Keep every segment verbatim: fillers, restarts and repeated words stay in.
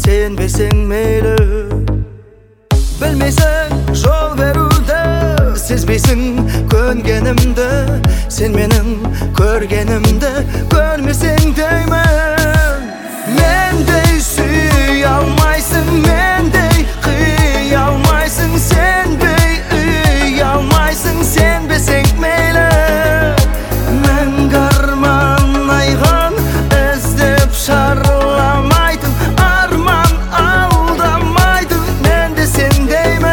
сенбесең мейлі. Білмейсің жол беруді, сезбейсің көнгенімді, сен менің көргенімді көрмесең деймін. Мендей сүй алмайсың, мендей қый алмайсың, сенбей үй алмайсың, сенбесең мейлі. Мәңгі арман айған іздеп шарламайтын, арман алдамайтын, мен де сендеймін.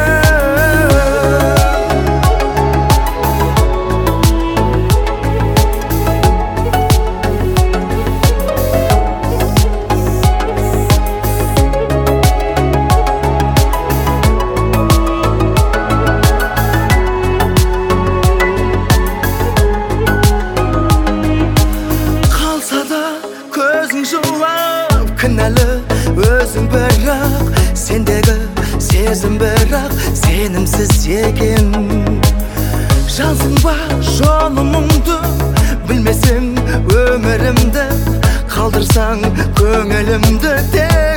Кінәлі өзің бірақ, сендегі сезім бірақ сенімсіз екен. Жансың ба жолымыңды, білмесең өмірімді, қалдырсаң көңілімді.